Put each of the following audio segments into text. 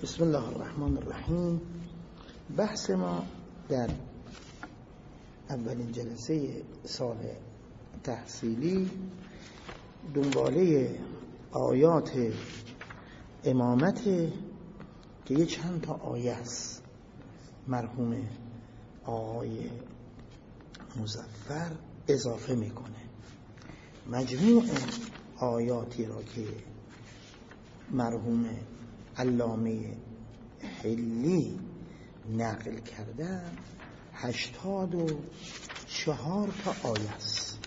بسم الله الرحمن الرحیم. بحث ما در اولین جلسه سال تحصیلی دنباله آیات امامت که یه چند تا آیه است. مرحوم آقای مظفر اضافه میکنه مجموع آیاتی را که مرحوم علامه حلی نقل کردن 84 تا آیه است.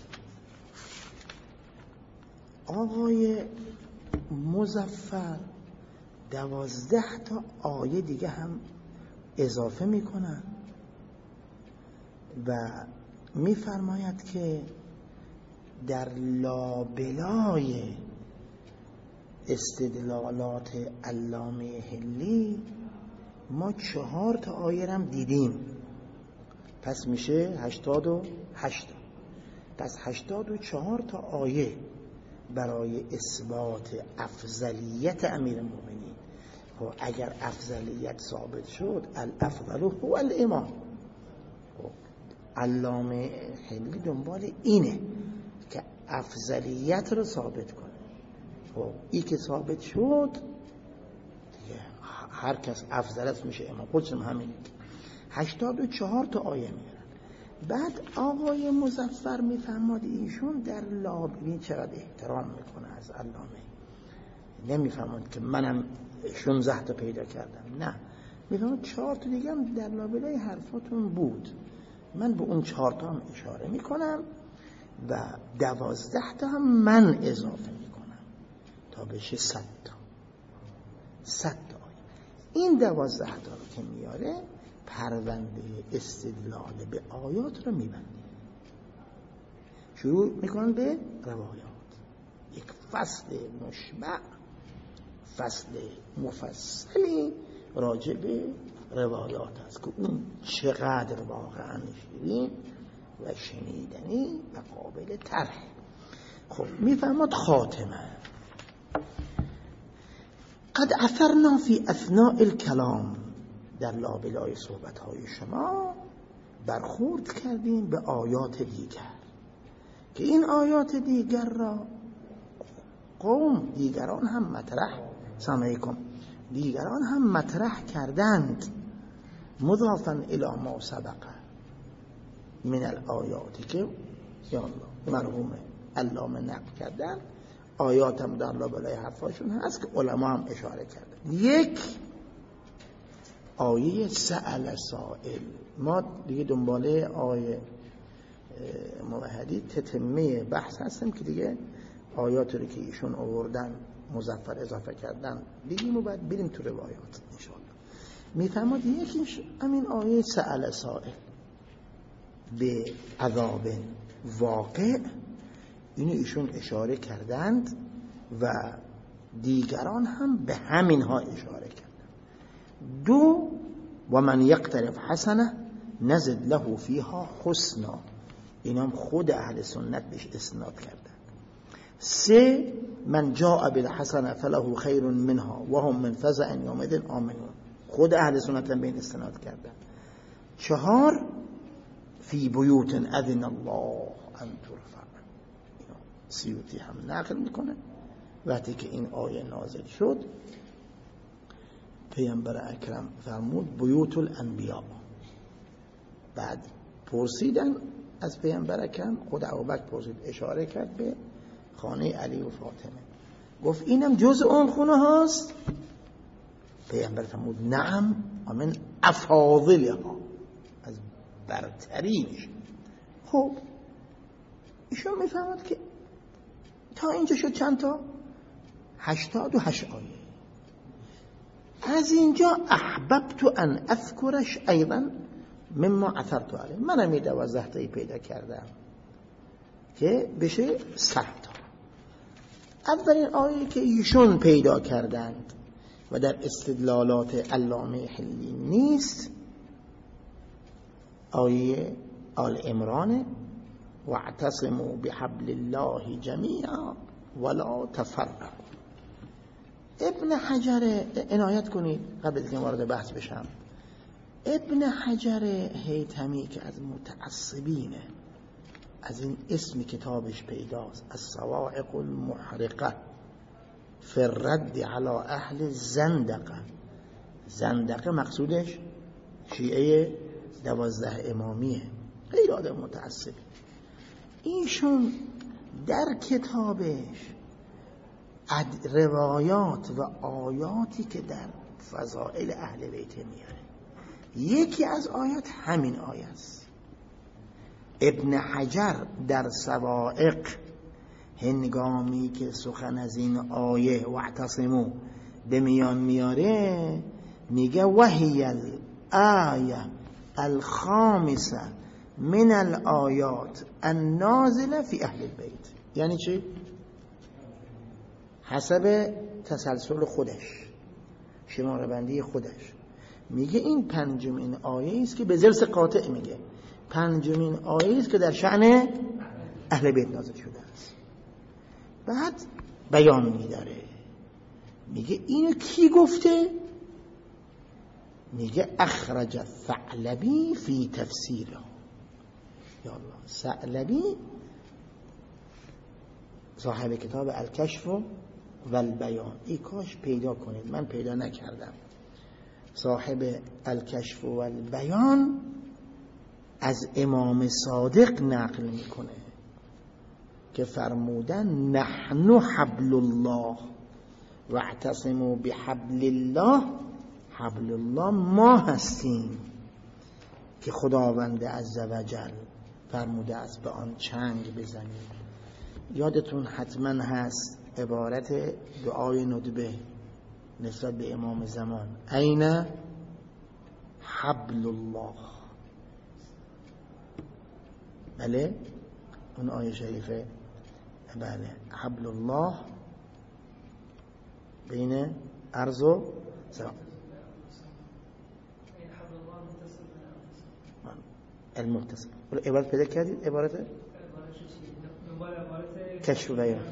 آقای مظفر 12 تا آیه دیگه هم اضافه میکنن و میفرماید که در لابلای استدلالات علامه حلی ما 4 تا آیه هم دیدیم، پس میشه 88. پس 84 تا آیه برای اثبات افضلیت امیرالمومنین. خب اگر افضلیت ثابت شد الافضل هو الامام. خب علامه حلی دنبال اینه که افضلیت رو ثابت کنه. خب این که ثابت شد دیگه هر کس افضل است میشه امام. خودشم همینه. 84 تا آیه میارن. بعد آقای مظفر میفرماد ایشون در لابلای چقدر احترام میکنه از علامه. نمیفرماد که منم 16 تا پیدا کردم، نه، میفرماد 4 تا دیگه هم در لابلای حرفاتون بود، من به اون 4 تا هم اشاره میکنم و 12 تا هم من اضافه میکنم تا بشه 100 تا. 100 تا آیه. این 12 تا رو که میاره پرونده استدلال به آیات رو میبنده. شروع میکنن به روایات. یک فصل مشبع، فصل مفصلی راجع به روایات است که اون چقدر واقعا شیرین و شنیدنی و قابل طرح. خب میفرماد خاتمه قد اثرنا فی اثناء الکلام، در لابلای صحبت‌های شما برخورد کردیم به آیات دیگر که این آیات دیگر را قوم دیگران هم مطرح سامعیکم دیگران هم مطرح کردند. مضافا الی ما سبق من الآیاتی که یا الله مرحوم علامه نقل کردن، آیات هم در لابلای حرفاشون هست که علما هم اشاره کردن. یک آیه سأل سائل. ما دیگه دنباله آیه موحدی تتمه بحث هستیم که دیگه آیات رو که ایشون آوردن مظفر اضافه کردن دیگه و بعد بریم تو روایات انشاءالله. میفرماد یکیش همین آیه سأل سائل به عذاب واقع، اینو ایشون اشاره کردند و دیگران هم به همین ها اشاره کردند. دو و من یقترف حسنه نزد له فیها حسنا، اینم خود اهل سنت بهش استناد کردند. سه من جاء بالحسنه فله خیر منها و هم من فزع یومئذ آمنون، خود اهل سنت هم به این استناد کردند. چهار فی بیوت اذن الله ان ترفع، سیوطی هم نقل میکنه وقتی که این آیه نازل شد پیامبر اکرم فرمود بیوت الانبیاء. بعد پرسیدن از پیامبر اکرم، خود ابوبکر پرسید، اشاره کرد به خانه علی و فاطمه، گفت اینم جز اون خونه هاست؟ پیامبر فرمود نعم و من افاضلها، از برترینش. خب ایشون میفهمد که تا اینجا شد چند تا؟ 88 آیه. از اینجا احببت ان اذکرش ایضا مما اثرت علیه، منم 12 تایی پیدا کردم که بشه 100 تا. اولین آیه که ایشون پیدا کردند و در استدلالات علامه حلی نیست آیه آل عمران واعتصموا بحبل الله جمیعا ولا تفرقوا. ابن حجر عنایت کنید قبل از که وارد بحث بشم. ابن حجر هیثمی که از متعصبینه، از این اسم کتابش پیداست، الصواعق المحرقه فی الرد علی اهل زندقه. زندقه مقصودش شیعه 12 امامیه، خیلی آدم متعصب. ایشون در کتابش روایات و آیاتی که در فضائل اهل بیت میاره، یکی از آیات همین آیه است. ابن حجر در صواعق هنگامی که سخن از این آیه واعتصموا به میان میاره، میگه وهی الآیه الخامسه من الآیات النازله فی اهل البیت. یعنی چی؟ حسب تسلسل خودش، شماره بندی خودش، میگه این پنجمین آیه است که به ضرس قاطع میگه پنجمین آیه است که در شأن اهل بیت نازل شده است. بعد بیان میداره، میگه اینو کی گفته؟ میگه اخرج ثعلبی فی تفسیره. یا الله، ثعلبی صاحب کتاب الکشف و البیان، ای کاش پیدا کنید، من پیدا نکردم. صاحب الکشف و البیان از امام صادق نقل میکنه که فرمودن نحن حبل الله واعتصموا بحبل الله. حبل الله ما هستیم که خداوند عزوجل فرموده است به آن چنگ بزنید. یادتون حتما هست عبارت دعای ندبه نسبت به امام زمان، این حبل الله. بله اون آیه شریفه، بله حبل الله بین ارض و سماء. المتصل. عبارت پیدا کردید؟ عبارت کشف و بیان.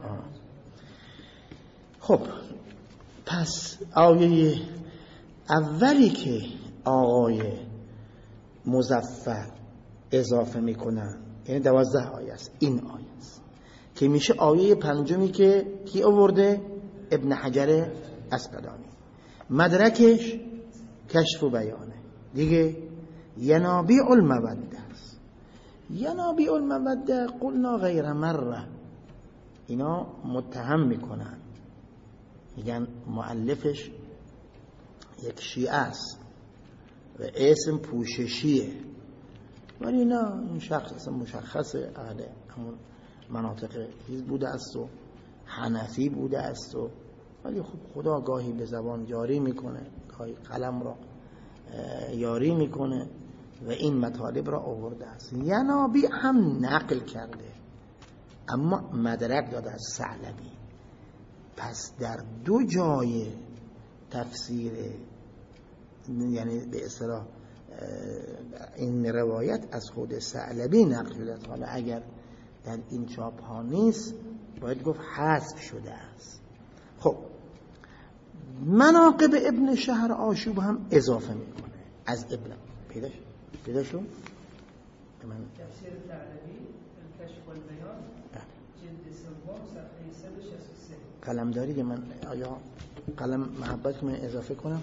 خب پس آیه اولی که آقای مظفر اضافه میکنن، یعنی 12 آیه است، این آیه است که میشه آیه پنجمی که کی آورده؟ ابن حجر اسقلانی. مدرکش کشف و بیانه دیگه. ینابیع الموده است. ینابیع الموده قلنا غیر مره، اینا متهم میکنن، میگن مؤلفش یک شیعه است و اسم پوششیه، ولی نه، این شخص اصلا مشخصه اهل همون مناطق چیز بوده است و حنفی بوده است و، ولی خب خدا گاهی به زبان جاری میکنه، گاهی قلم را یاری میکنه و این مطالب را آورده است. ینابی هم نقل کرده اما مدرک داده از ثعلبی. پس در دو جای تفسیر، یعنی به اصطلاح این روایت از خود ثعلبی نقل شده است. حالا اگر در این چاپ ها نیست باید گفت حذف شده است. خب مناقب ابن شهر آشوب هم اضافه میکنه از ابن. پیدا شد من تفسیر ثعلبی الکشف و البیان جلد سوم صفحه 163. قلم داری که من آیا قلم محبت که من اضافه کنم؟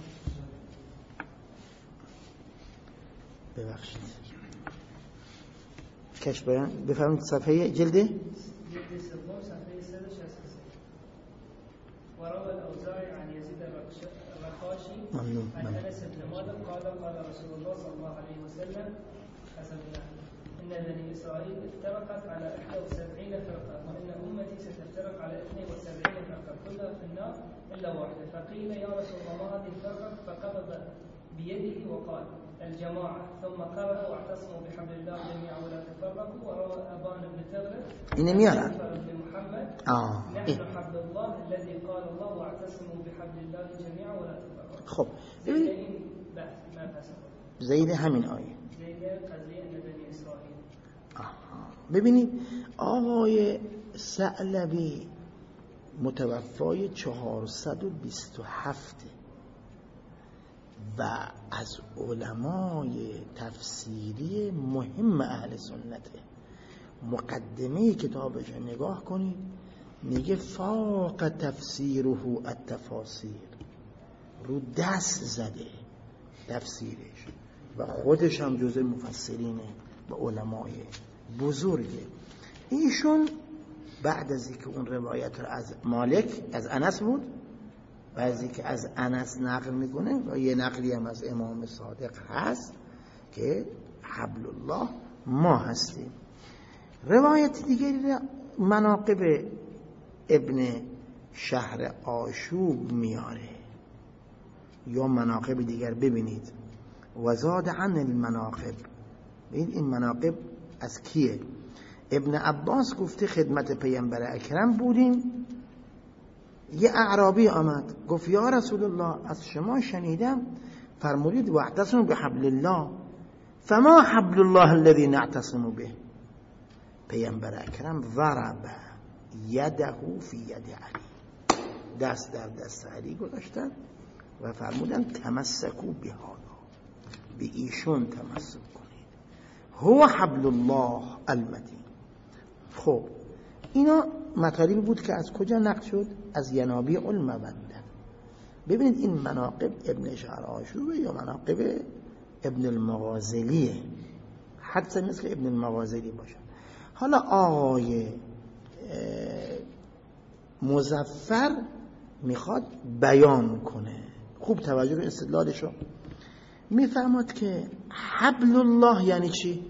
ببخشید. کشف بیان بفرمایید صفحه جلد سوم صفحه 163. وروى الأوزاعي عن يزيد الرقاشي عن أنس بن مالك قال رسول الله صلى الله عليه وسلم إن بني إسرائيل افترقت على 71 فرقة وإن أمتي ستفترق على 72 فرقة كلها في النار إلا واحدة. فقيل يا رسول الله هذه الفرقة؟ فقبض بيده وقال الجماعة، ثم قرأ واعتصموا بحبل الله جميعا ولا تفرقوا. وروى أبان بن تغلب بن محمد نحن حبل الله الذي قال الله واعتصموا بحبل الله جميعا ولا تفرقوا. خب زید همین آیه، زید قضیه بنی اسرائیل. ببینید آقای ثعلبی متوفای 427 و از علمای تفسیری مهم اهل سنته. مقدمه کتابش نگاه کنید، میگه فاق تفسیره التفاسیر، رو دست زده تفسیرش و خودش هم جزء مفسرینه و علمای بزرگه. ایشون بعد از اینکه اون روایت رو از مالک از انس بود، بعضی که از انس نقل میکنه و یه نقلی هم از امام صادق هست که حبل الله ما هستیم. روایت دیگری مناقب ابن شهر آشوب میاره یا مناقب دیگر. ببینید وزاد عن المناقب، این مناقب از کیه؟ ابن عباس گفته خدمت پیامبر اکرم بودیم، یه اعرابی آمد گفت یا رسول الله از شما شنیدم فرمودید واعتصموا بحبل الله، فما حبل الله الذي نعتصم به. پیامبر اکرم ضرب یده فی ید علی، دست در دست علی گذاشتن و فرمودن تمسکوا بهذا، به ایشون تمسک کنید، هو حبل الله المتین. خب اینا مطالبی بود که از کجا نقل شد؟ از ینابیع المودة. ببینید این مناقب ابن شهر آشوبه یا مناقب ابن المغازلیه، حدث مثل ابن المغازلی باشه. حالا آقای مظفر میخواد بیان کنه، خوب توجه به استدلالشو. میفهمد که حبل الله یعنی چی؟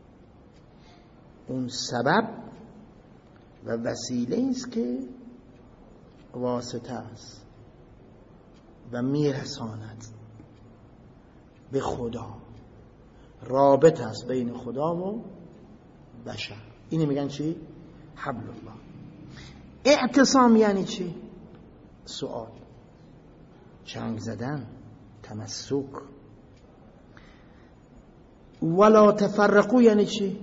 اون سبب و وسیله است که واسطه است و میرساند به خدا، رابط است بین خدا و بشر. اینو میگن چی؟ حبل الله. اعتصام یعنی چی؟ سؤال، چنگ زدن، تمسک. ولا تفرقوا یعنی چی؟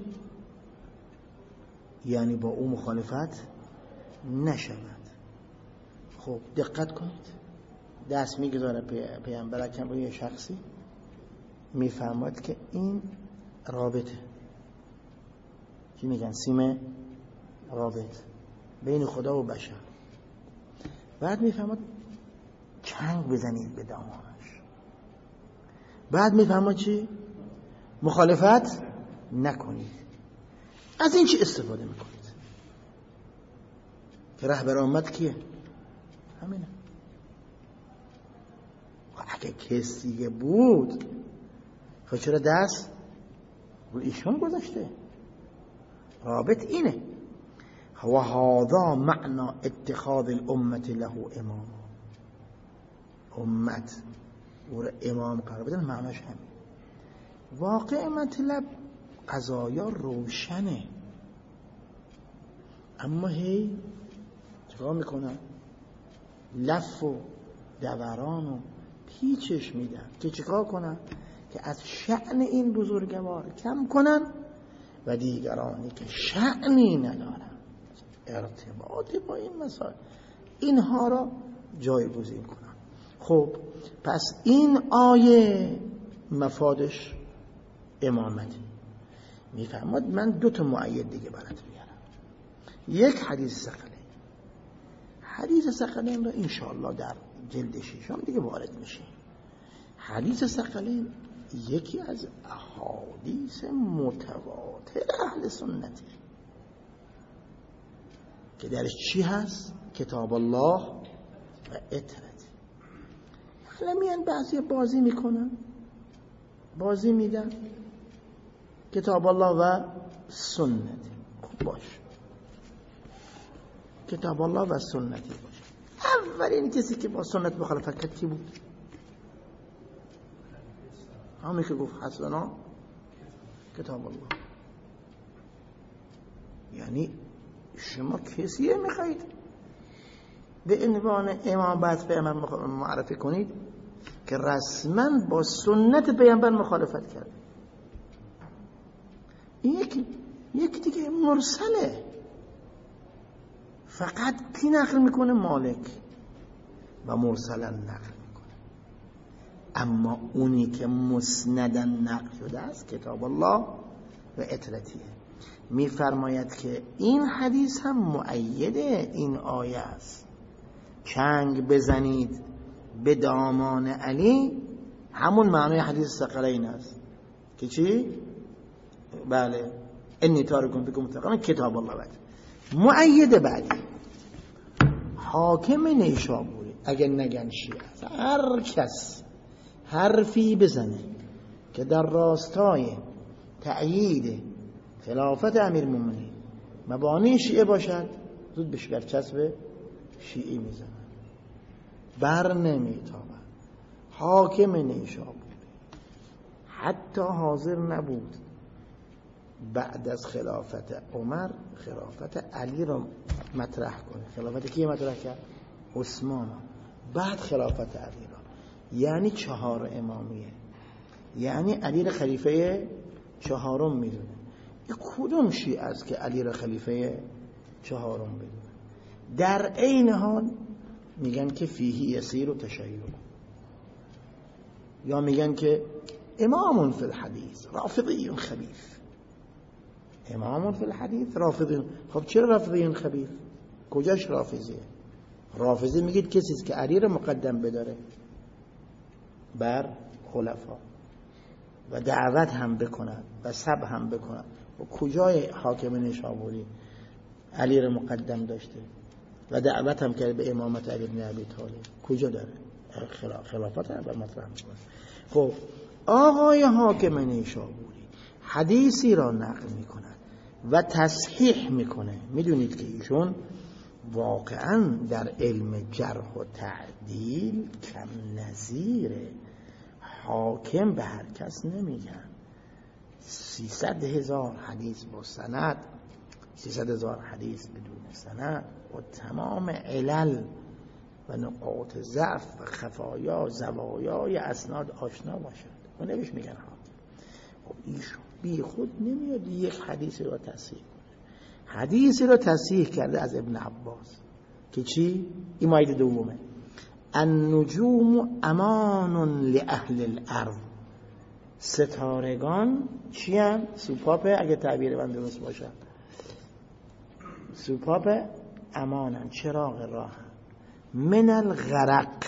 یعنی با او مخالفت نشود. خب دقت کنید، دست میگذاره پیامبر اکرم روی شخصی، میفهمد که این رابطه، چی میگن؟ سیم رابط بین خدا و بشر. بعد میفهمد چنگ بزنید به دامانش. بعد میفهمد چی؟ مخالفت نکنید. از این چی استفاده میکنید؟ که رهبر امت کیه؟ همینه. اگه کسی بود خب چرا دست رو ایشون گذاشته؟ رابط اینه. و هذا معنی اتخاذ الامت له امام، امت او را امام قرار بدن، معناش همین. واقع مطلب قضایا روشنه، اما هی چیکار میکنن؟ لف و دوران و پیچش میدن که چیکار کنن؟ که از شأن این بزرگوار کم کنن و دیگرانی که شأنی ندارن ارتباطی با این مسائل اینها را جایگزین کنن. خب پس این آیه مفادش امامتی. میفهمد من دو تا مؤید دیگه برات میارم. یک حدیث ثقلین، حدیث ثقلین رو انشاءالله در جلد ششم دیگه وارد میشه. حدیث ثقلین یکی از احادیث متواتر اهل سنته که درش چی هست؟ کتاب الله و اطرت. حالا میان بعضی بازی میکنن، بازی میدن کتاب الله و سنت. خوب باش، کتاب الله و سنتی باش. اولین کسی که با سنت مخالفت کرد کی بود؟ همین که گفت حسنا کتاب الله. یعنی شما کسیه میخواید به عنوان امام بعد پیامبر معرفی کنید که رسما با سنت پیامبر مخالفت کرد. یک دیگه مرسله، فقط کی نقل میکنه؟ مالک و مرسلا نقل میکنه. اما اونی که مسندا نقل شده است کتاب الله و اطرتیه. میفرماید که این حدیث هم مؤید این آیه است. چنگ بزنید به دامان علی، همون معنی حدیث ثقلین است که چی؟ بله، انی تارکم فیکم ثقلین کتاب الله. بعد مؤید بعدی حاکم نیشابوری، اگر نگن شیعه، هر کس حرفی بزنه که در راستای تأیید خلافت امیرالمومنین مبانی شیعه باشد، زود بهش برچسب شیعی میزنن، بر نمیتابن. حاکم نیشابوری حتی حاضر نبود بعد از خلافت عمر خلافت علی را مطرح کنه. خلافت کی مطرح کرد؟ عثمان. بعد خلافت علی را، یعنی 4 امامیه، یعنی علی را خلیفه 4م میدونه. این کدوم شیعه است که علی را خلیفه 4م بدونه؟ در عین حال میگن که فیه یسیر و تشیع، یا میگن که امام فی الحدیث رافضی خبیث. امام فی الحدیث رافضی. خب چرا رافضی خبیث؟ کجاش رافضیه؟ رافضی میگید کسی است که علی را مقدم بداره بر خلفا و دعوت هم بکنن و سب هم بکنن. و کجای حاکم نیشابوری علی را مقدم داشته و دعوت هم کرده به امامت علی بن ابی طالب؟ کجا داره؟ خلافت هم بر مطرح میکنه. خب آقای حاکم نیشابوری حدیثی را نقل میکنه و تصحیح میکنه. میدونید که ایشون واقعا در علم جرح و تعدیل کم نظیره. حاکم به هر کس نمیگن. 300,000 حدیث با سند، 300,000 حدیث بدون سند و تمام علل و نقاط ضعف و خفایا زوایای اسناد آشنا باشد و نمیش میگن حاکم. خب ایشون بی خود نمیاد یک حدیثی رو تصحیح کنه. حدیثی رو تصحیح کرده از ابن عباس که چی؟ این مایده دومه، النجوم امان لأهل الارض. ستارگان چی هم؟ سوپاپه، اگه تعبیر من درست باشه، سوپاپ امانن، چراغ راه من الغرق.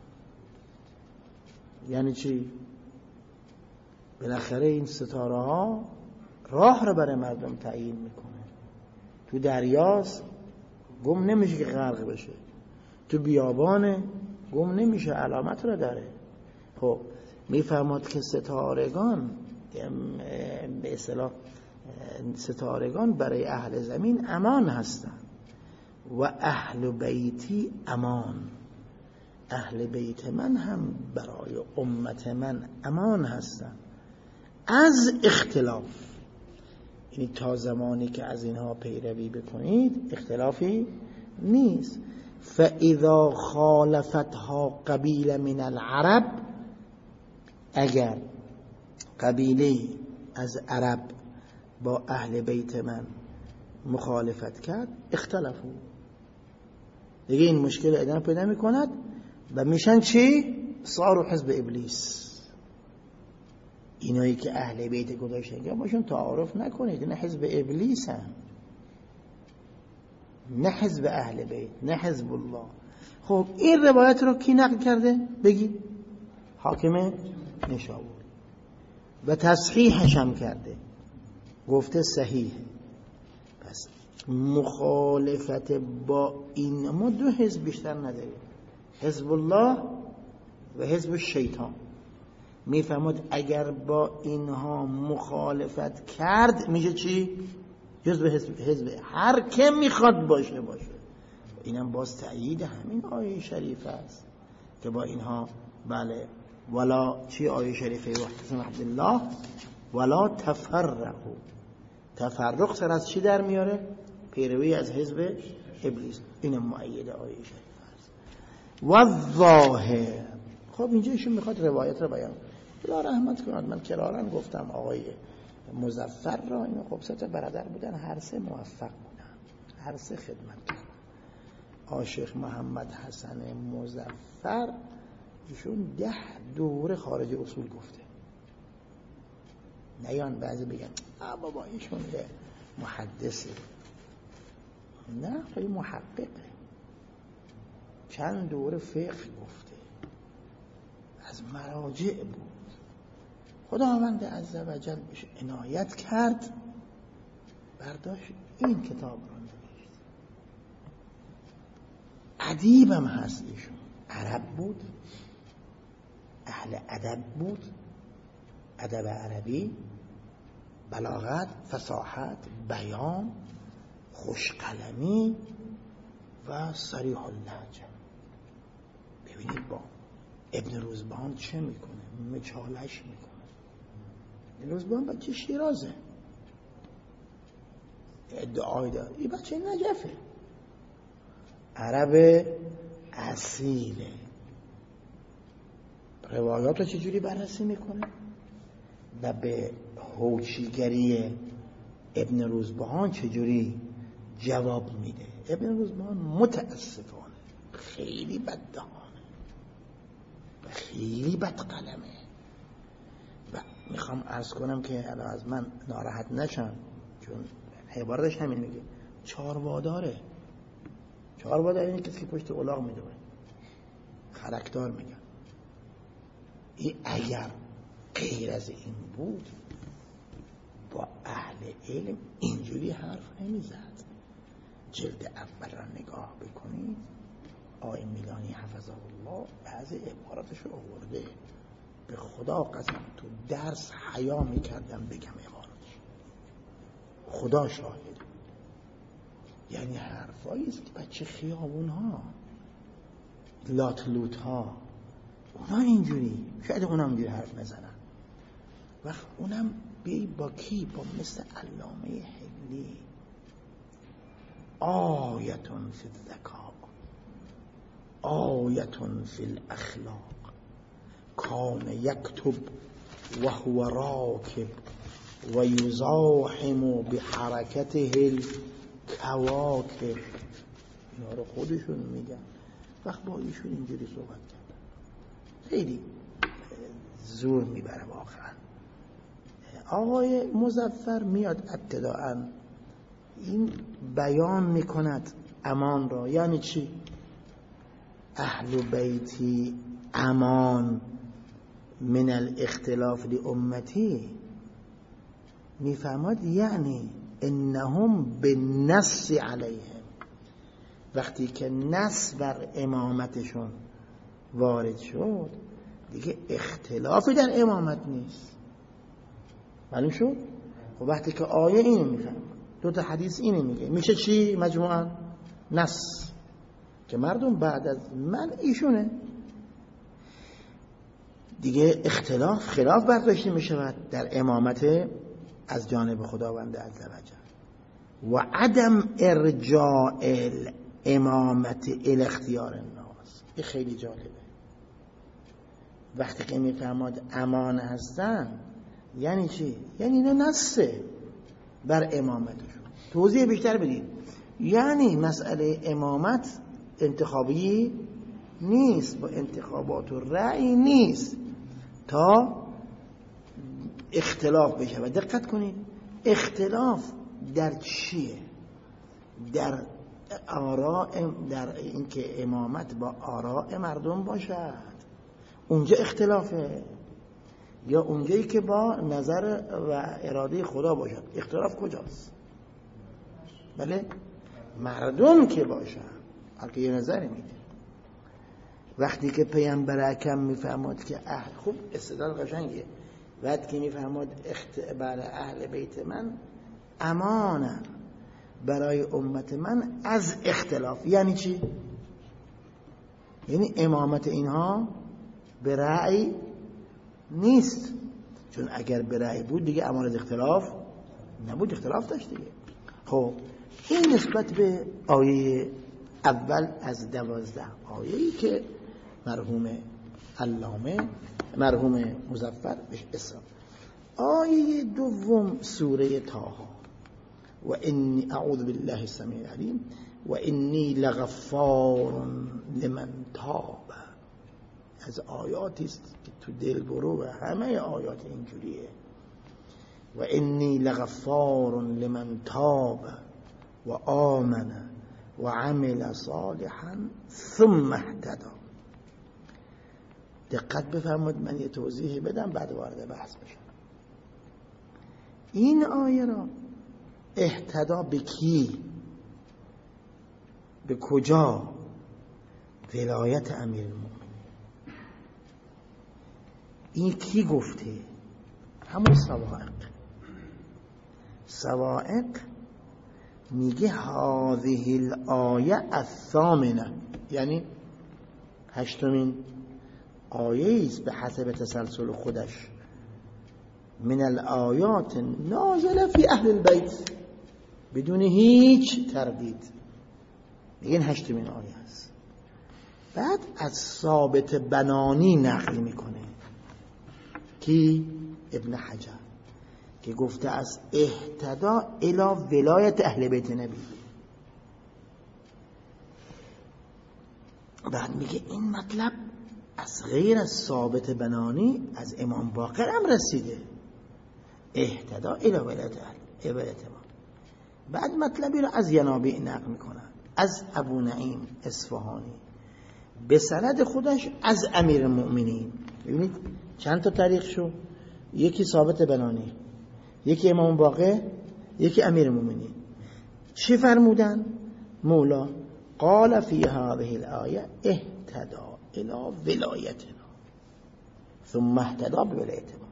یعنی چی؟ بالاخره این ستاره ها راه رو برای مردم تعیین میکنه. تو دریاست گم نمیشه که غرق بشه، تو بیابانه گم نمیشه، علامت رو داره. خب میفرماد که ستارگان به اصطلاح ستارگان برای اهل زمین امان هستند و اهل بیتی امان. اهل بیت من هم برای امت من امان هستند از اختلاف. یعنی تا زمانی که از اینها پیروی بکنید اختلافی نیست. فاذا خالفتها قبیله من العرب، اگر قبیله از عرب با اهل بیت من مخالفت کرد اختلافو، دیگه این مشکل ادامه پیدا میکند و میشن چی؟ صاروا حزب ابلیس. اینایی که اهل بیت گذاشتن یا باشون تعارف نکنید، نه حزب ابلیس هم، نه حزب اهل بیت، نه حزب الله. خب این روایت رو کی نقل کرده؟ بگی حاکم نیشابوری و تصحیحش هم کرده، گفته صحیح. پس مخالفت با این، ما 2 حزب بیشتر نداریم، حزب الله و حزب شیطان. میفهمد اگر با اینها مخالفت کرد میشه چی؟ جزء حزب هر که میخواد باشه. اینم باز تأیید همین آیه شریف است که با اینها بله ولا چی آیه شریفه وحدت عبدالله ولا تفرقوا. تفرق سر از چی در میاره؟ پیروی از حزب ابلیس. اینم مؤید آیه شریفه است. و ظاهر. خب اینجا ایشون میخواد روایت رو بیان. خدا رحمت کنند، من کرارن گفتم آقای مظفر را، اینو خب 3 برادر بودن، هر 3 موفق بودن، هر 3 خدمت کردن. شیخ محمد حسن مظفر ایشون 10 دوره خارج اصول گفته. نیان بعضی بگن بابا ایشون یه محدثه. نه، خیلی محققه. چند دوره فقه گفته، از مراجع بود. خداوند عزوجل بهش عنایت کرد، برداشت این کتاب رو نوشت. ادیبم هست ایشون، عرب بود، اهل ادب بود، ادب عربی، بلاغت، فصاحت، بیان، خوشقلمی و صریح اللهجه. ببینید با ابن روزبان چه میکنه؟ مچالش میکنه. ابن روزبان بچه شیرازه، ادعای داره این بچه نجفه، عرب اصیله. روایات رو چجوری بررسی میکنه و به هوچیگری ابن روزبان چجوری جواب میده. ابن روزبان متاسفانه خیلی بددهانه و خیلی بدقلمه و میخوام عرض کنم که الان از من ناراحت نشن، چون عبارتش همین میگه، چارواداره. چاروادار اینه کسی که پشت الاغ میدوه، خرکدار میگن. این اگر غیر از این بود با اهل علم اینجوری حرف نمیزد. جلد اول را نگاه بکنید، آقای میلانی حفظه الله بعضی عباراتش رو آورده. به خدا قسم تو درس حیا میکردم بگم عباراتش، خدا شاهد. یعنی حرفایی است که بچه خیابون ها، لاتلوت ها، اونا اینجوری، شاید اونا اینجوری حرف نزنن. وقت اونم بی با کی؟ با مثل علامه حلی. آیتون فی الذکاء، آیتون فی الاخلاق، کان یکتب و هو راکب و یزاحم بحرکته الکواکب. اینا رو خودشون میگن. وقت با ایشون اینجوری صحبت کرد خیلی زور میبره واقعا. آقای مظفر میاد ابتداءً این بیان میکند امان را. یعنی چی؟ اهل بیتی امان من الاختلاف لامتی. میفهمد یعنی انهم بالنص علیهم. وقتی که نص بر امامتشون وارد شد دیگه اختلافی در امامت نیست. معلوم شد؟ و وقتی که آیه اینو میفهم، دو تا حدیث اینو میگه، میشه چی مجموعاً؟ نص. که مردم بعد از من ایشونه دیگه اختلاف خلاف برداشته میشود در امامت از جانب خداوند عزوجل و عدم ارجاع الامامت الی اختیار الناس. این خیلی جالبه. وقتی که میفهمد امان هستن یعنی چی؟ یعنی اینا نصه بر امامتشون. توضیح بیشتر بدید. یعنی مسئله امامت انتخابی نیست، با انتخابات و رأی نیست تا اختلاف بشه. و دقت کنید اختلاف در چیه؟ در آراء، در اینکه امامت با آراء مردم باشد، اونجا اختلافه، یا اونجایی که با نظر و اراده خدا باشد. اختلاف کجاست؟ بله مردم که باشد، بلکه یه نظری میده. وقتی که پیامبر اکرم میفهمد که خوب استدلال قشنگه، وقتی که میفهمد بر اهل بیت من امانه برای امت من از اختلاف. یعنی چی؟ یعنی امامت اینها به رأی نیست، چون اگر به رأی بود دیگه امانت اختلاف نبود، اختلاف داشت دیگه. خب این نسبت به آیه اول از 12 آیه‌ای که مرحوم علامه مرحوم مظفر بهش اسم. آیه دوم سوره طه: و انی اعوذ بالله السمیع العلیم و انی لغفار لمن تاب، از آیاتی است که تو دل برو و همه آیات اینجوریه. و انی لغفار لمن تاب و آمن و عمل صالحا ثم اهتدی. دقت بفرمایید، من یه توضیحی بدم بعد وارد بحث بشم. این آیه را اهتدا به کی؟ به کجا؟ ولایت امیرالمومنین. این کی گفته؟ همون سوائق میگه هذه الآیه الثامنه، یعنی 8مین آیه است به حسب تسلسل خودش، من الآیات نازله فی اهل البیت، بدون هیچ تردید. این 8مین آیه است. بعد از ثابت بنانی نقل میکنه کی؟ ابن حجر، که گفته از اهتدا الی ولایت اهل بیت نبی. بعد میگه این مطلب از غیر از ثابت بنانی از امام باقر هم رسیده، اهتدا الی ولایت اهل بیت ما. بعد مطلبی رو از ینابی نقل میکنن، از ابو نعیم اصفهانی به سند خودش از امیرالمؤمنین. ببینید چند تا طریق شو، یکی ثابت بنانی، یکی امام باقر، یکی امیرالمؤمنین. چی فرمودن؟ مولا قال فی هذه الآیه اهتدا الی ولایتنا ثم اهتدا بولایت ما.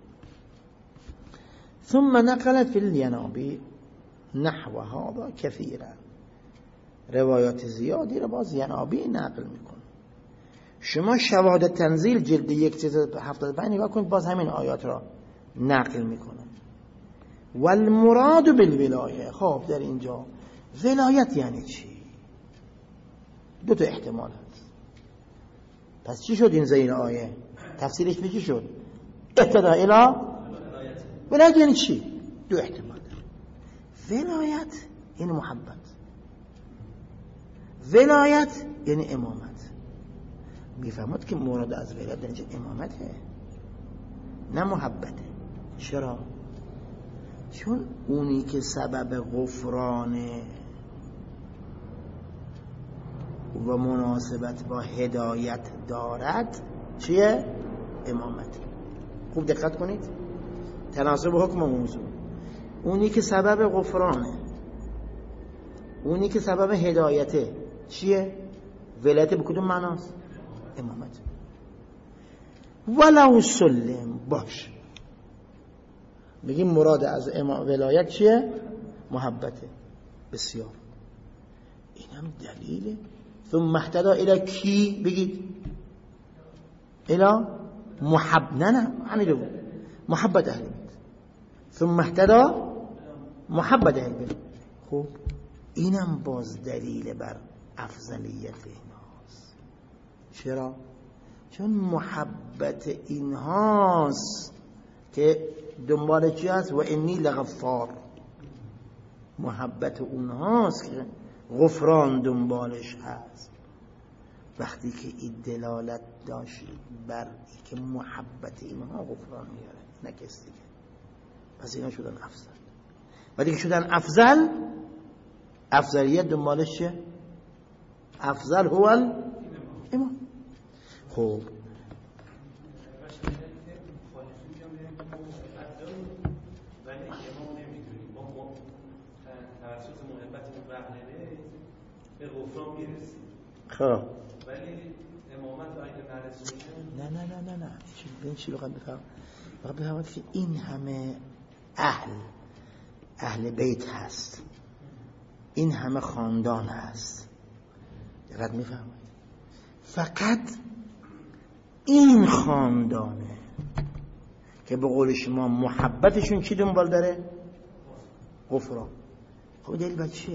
ثم نقل فی الینابی نحو هذا کثیرا، روایات زیادی رو باز ینابی نقل میکنه. شما شواهد تنزیل جلد 175 نگاه کنید، باز همین آیات را نقل میکنه. والمراد بالولایه، خب در اینجا ولایت یعنی چی؟ دو تا احتمال هست. پس چی شد این زین آیه؟ تفسیرش به چی شد؟ اهتدا الی ولایت یعنی چی؟ دو احتمال. ولایت یعنی محبت، ولایت یعنی امامت. میفهمد که مراد از ولایت در اینجا امامته، نه محبته. چرا؟ چون اونی که سبب غفران و مناسبت با هدایت دارد چیه؟ امامت. خوب دقت کنید، تناسب حکم و موضوع. اونی که سبب غفرانه، اونی که سبب هدایته چیه؟ ولایت به کدوم معناست؟ امامت. ولو سلم باش، بگیم مراد از ولایت چیه؟ محبته. بسیار، این هم دلیله. ثم اهتدا الی کی؟ بگید الی نه همین رو محبت اهل بیت. ثم اهتدا محبت اهل بیت. خب اینم باز دلیل بر افضلیت ایناست. چرا؟ چون محبت اینهاست که دنبال چی هست؟ و انی لغفار. محبت اونهاست که غفران دنبالش هست. وقتی که این دلالت داشت بر که محبت اینها غفران میاره، نه کسی دیگه، پس اینا شدن افضل. ولی که شدن افضل، افضلیت دنبالش چه؟ افضل هو الامام. خب به غفران میرسیم. خب ولی امامت اگه نرسیم نه این چی بخواد بفهم که این همه اهل بیت هست، این همه خاندان هست، دقت میفهمید؟ فقط این خاندانه که به قول شما محبتشون چی دنبال داره؟ غفران. خب دلیل بر چیه؟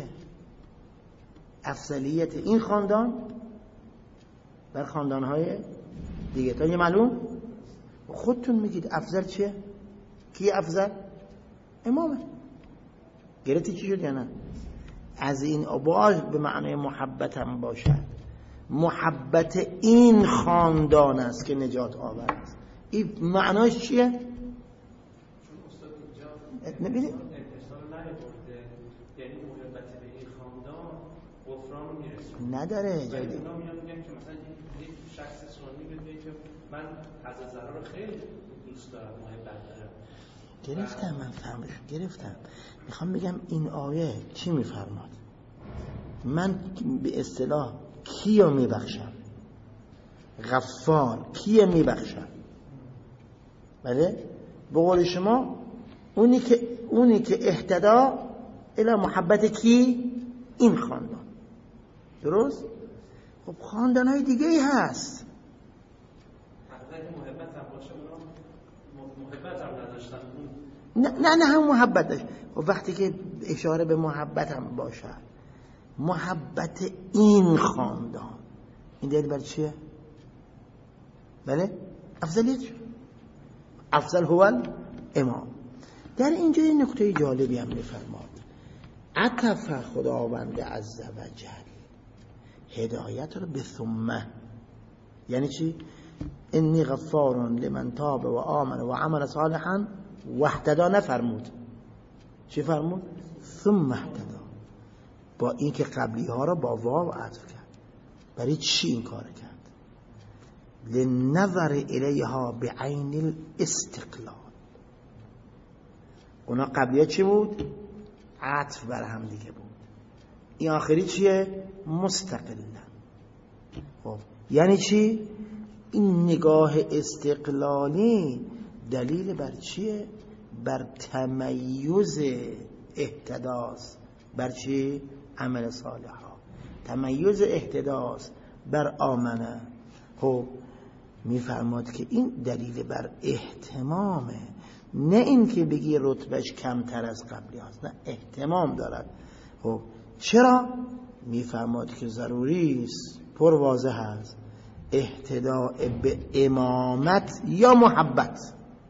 افضلیت این خاندان بر خاندانهای دیگه. تا یه معلوم خودتون میگید افضل چیه؟ کی افضل؟ امامه. گرفتی چی شد یا نه؟ از این باش به معنای محبت هم باشد، محبت این خاندان است که نجات آور است. این معناش چیه؟ نبینید یعنی محبت به این خاندان غفران رو میرسونه نداره جای دیگه. اونا میان میگن که مثلا یک شخص سنی بگه که من حضرت زهرا رو خیلی دوست دارم، محبت دارم. گرفتم، من فهمش گرفتم. میخوام بگم این آیه چی میفرماد؟ من به اصطلاح کیو میبخشم؟ غفار کیو میبخشم؟ بله؟ به قول شما اونی که اهتدا الی محبت کی؟ این خاندان. درست؟ خب خاندانهای دیگه ای هست. محبت هم باشه اونا محبت هم نداشتن. نه هم محبت داشت. خب وقتی که اشاره به محبت هم باشه، محبت این خاندان، این دلیل بر چیه؟ بله؟ افضلیت شد. افضل هو امام. در اینجا این نکته جالبی هم میفرماد. عطف خداوند عزوجل هدایت رو به ثمه، یعنی چی؟ انی غفار لمن تاب و آمن و عمل صالحا و اهتدی نفرمود. چی فرمود؟ ثم اهتدی. با این که قبلی ها رو با واو عطف کرد. برای چی این کار کرد؟ لنظر الیها بعین الاستقلال. اونا قبلی ها چی بود؟ عطف بر هم دیگه بود. این آخری چیه؟ مستقلا. خب یعنی چی؟ این نگاه استقلالی دلیل بر چیه؟ بر تمیز اهتداست. بر چی؟ عمل صالحا. تمیز اهتداست بر آمنه. خب میفرماد که این دلیل بر اهتمامه، نه این که بگی رتبهش کمتر از قبلی هست، نه، اهتمام دارد. خب چرا؟ میفرماد که ضروری است، پر واضح است، اهتداء به امامت یا محبت،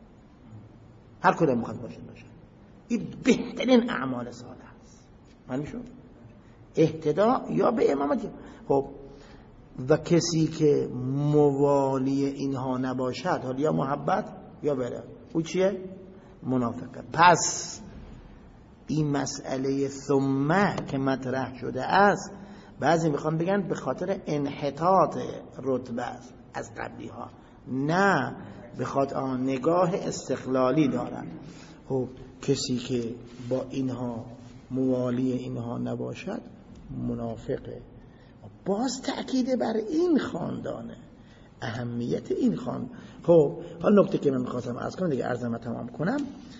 هر کدام میخواد باشه. این بهترین اعمال صالح است. معنی شد اهتداء یا به امامت. خب و کسی که موالی اینها نباشد، حالا یا محبت یا بره، او چیه؟ منافقه. پس این مسئله ثمه که مطرح شده است، بعضی میخوان بگن به خاطر انحطاط رتبه از قبلی ها، نه به خاطر نگاه استقلالی دارن. خب کسی که با اینها موالی اینها نباشد منافقه. باز تأکید بر این خاندانه، اهمیت این خاندان. خب حالا نکته که من میخواستم عرض کنم دیگه، عرضم تمام کنم.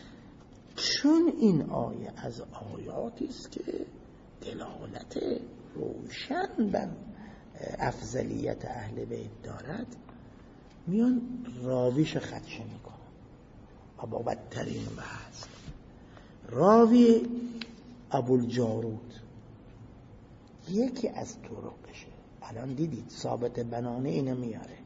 چون این آیه از آیاتی است که دلالت روشن بر افضلیت اهل بیت دارد، میان راویش خدشه میکنن. ابا بدترین بحث راوی ابوالجارود یکی از طرقشه. الان دیدید ثابت بنانه اینو میاره،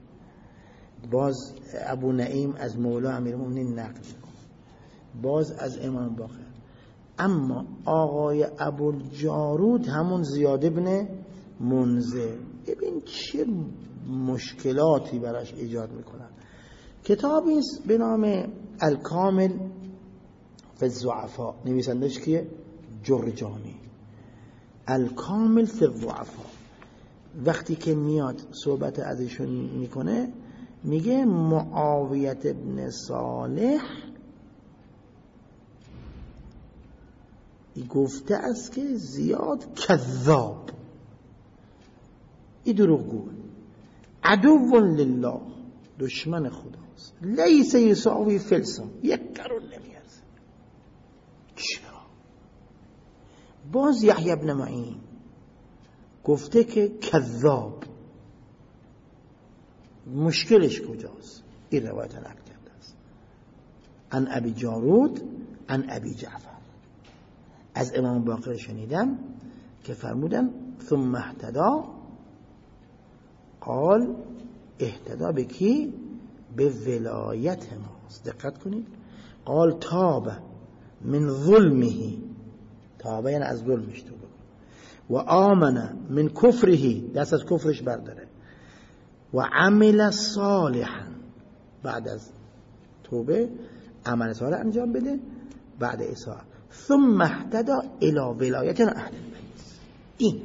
باز ابو نعیم از مولا امیرالمومنین نقل میکنه، باز از امام باقر. اما آقای ابوالجارود همون زیاد ابن منذر، ببین چه مشکلاتی براش ایجاد میکنن. کتابی است به نام الکامل فی الضعفاء، نویسندش کیه؟ جرجانی. الکامل فی الضعفاء. وقتی که میاد صحبت ازشون میکنه، میگه معاویت ابن صالح گفته است که زیاد کذاب، ای دروغگوه، عدو لله، دشمن خداست، لیس یساوی فلسا، یک قرون نمیارزه. چرا؟ باز یحیی بن معین گفته که کذاب. مشکلش کجاست؟ این روایت نقل کرده است عن ابی جارود عن ابی جعفر. از امام باقر شنیدم که فرمودن ثم اهتدا، قال اهتدا به کی؟ به ولایت ماست. دقت کنید، قال تاب من ظلمه، تاب یعنی از ظلمش توبه کن، و آمن من کفره، دست از کفرش برداره، و عمل صالحا، بعد از توبه عمل صالح انجام بده بعد اصلاح، ثم اهتدى الى ولایت اهل البیت. این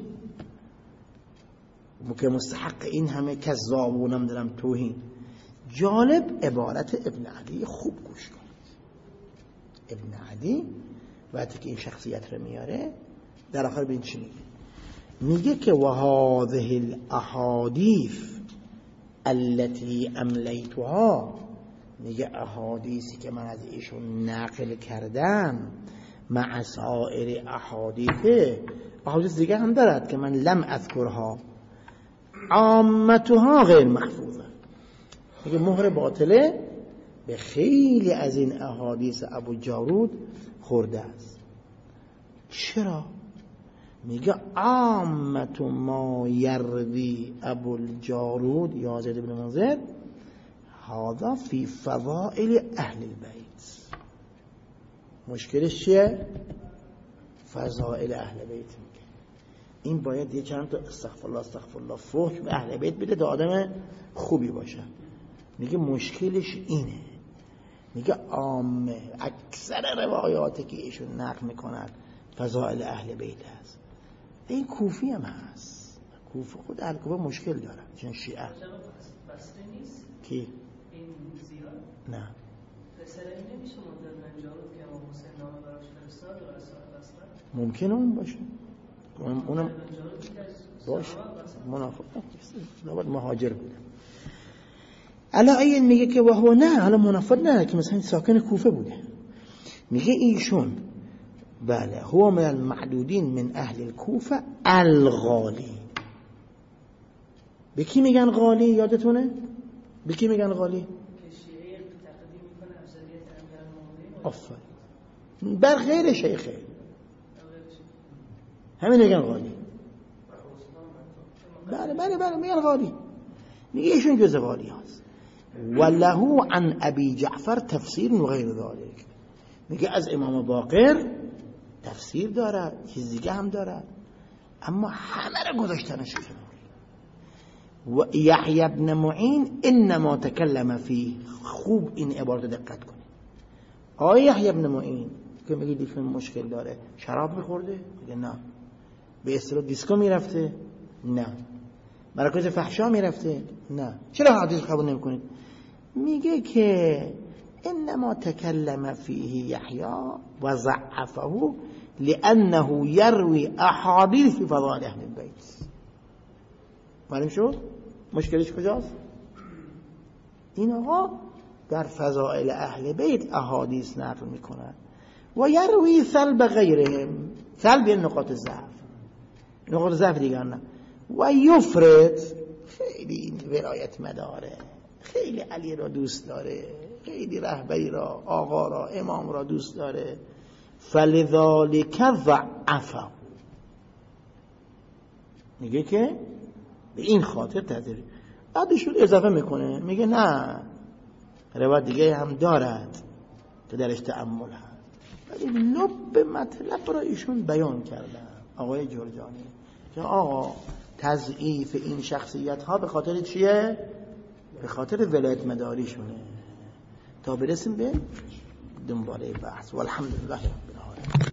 که مستحق این همه کذاب و نمیدونم توهین. جالب عبارت ابن عدی خوب گوش کنید. ابن عدی وقتی که این شخصیت رو میاره در آخر ببین چی میگه. میگه که و هذه الاحادیث التي املیتها، میگه احادیثی که من از ایشون نقل کردم، مع سایر احادیث دیگه هم دارد که من لم اذکرها، عامتها غیر محفوظه. میگه مهر باطله به خیلی از این احادیث ابو جارود خورده است. چرا؟ میگه عامت ما یروی ابو الجارود یا زید بن منذر هذا فی فضائل اهل البیت. مشکلش چیه؟ فضائل اهل بیت. میگه این باید یه چند تا استغفر الله فحش به اهل بیت بده تا آدم خوبی باشه. میگه مشکلش اینه. میگه عامه اکثر روایاتی که ایشون نقل میکنن فضائل اهل بیت هست. این کوفی هم هست. کوفه خود اهل کوفه مشکل داره چون شیعه. بسته نیست کی؟ این زیاد؟ نه. پسر این نمیشه مدل جارود که امام حسین نامه براش فرستاد و رسالت بسته؟ ممکنه اون باشه. اونم باشه. منافق نباید مهاجر بوده. الا این میگه که وهو نه، حالا منافق نه که مثلا ساکن کوفه بوده. میگه ایشون بله هو من المعدودین من اهل الكوفه الغالی. به کی میگن غالی یادتونه؟ به کی میگن غالی؟ که شیعه تقدیم میکنه افضلیت امیرالمومنین. آفرین. بر غیر شیخه همین میگن غالی. بله میگن غالی. میگه ایشون جز غالی هست. وله عن ابی جعفر تفسیر و غیر ذلك. میگه از امام باقر تفسیر دارد، چیز دیگه هم دارد، اما همه رو گذاشتنش کنار. و یحیی ابن معین انما تکلم فی. خوب این عبارت دقت کنید. آیا یحیی ابن معین که میگه دیگه مشکل داره شراب میخورده؟ میگه نه. به اصطلاح دیسکو میرفته؟ نه. مراکز فحشا میرفته؟ نه. چرا حدیث قبول نمیکنید؟ میگه که انما تکلم فیه یحیی و ضعفه لانه یروی احادیث فی فضائل اهل البیت. معلوم شد مشکلش کجاست؟ این آقا در فضائل اهل بیت احادیث نقل میکنن و یروی سلب غیرهم، سلب نقاط ضعف دیگر نه، و یفرد خیلی ولایت مداره، خیلی علی را دوست داره، خیلی رهبری را، آقا را، امام را دوست داره، فلذالک ضعفه. میگه که به این خاطر تذری. بعدشون اضافه میکنه میگه نه روایت دیگه هم دارد که درش تأمل هست، ولی لب مطلب را ایشون بیان کردن آقای جرجانی که آقا تضعیف این شخصیت ها به خاطر چیه؟ به خاطر ولایت مداریشونه. تا برسیم به دنباله بحث. والحمدلله رب العالمین.